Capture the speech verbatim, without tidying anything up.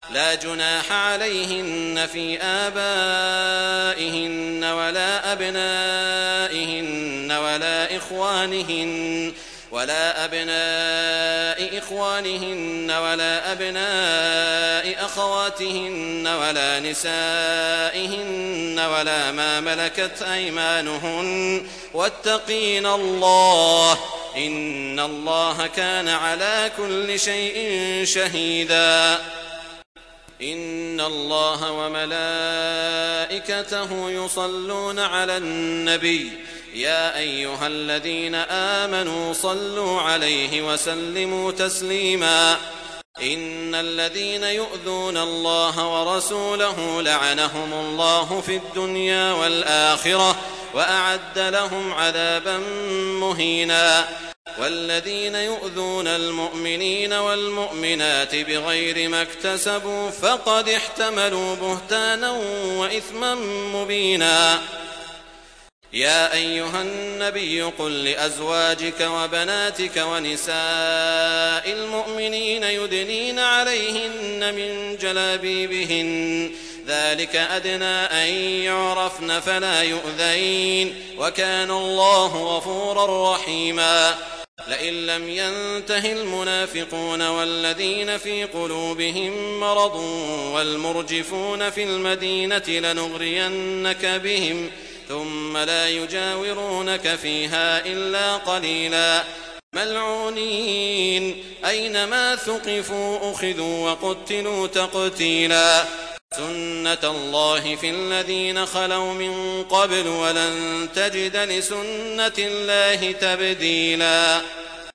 لا جناح عليهن في آبائهن ولا أبنائهن ولا إخوانهن ولا أبناء إخوانهن ولا أبناء أخواتهن ولا نسائهن ولا ما ملكت أيمانهن واتقين الله إن الله كان على كل شيء شهيدا. إن الله وملائكته يصلون على النبي يا أيها الذين آمنوا صلوا عليه وسلموا تسليما. إن الذين يؤذون الله ورسوله لعنهم الله في الدنيا والآخرة وأعد لهم عذابا مهينا. والذين يؤذون المؤمنين والمؤمنات بغير ما اكتسبوا فقد احتملوا بهتانا وإثما مبينا. يا أيها النبي قل لأزواجك وبناتك ونساء المؤمنين يدنين عليهن من جلابيبهن ذلك أدنى أن يعرفن فلا يؤذين وكان الله غفورا رحيما. لئن لم ينته المنافقون والذين في قلوبهم مرض والمرجفون في المدينة لنغرينك بهم ثم لا يجاورونك فيها إلا قليلا ملعونين أينما ثقفوا أخذوا وقتلوا تقتيلا. سنة الله في الذين خلوا من قبل ولن تجد لسنة الله تبديلا.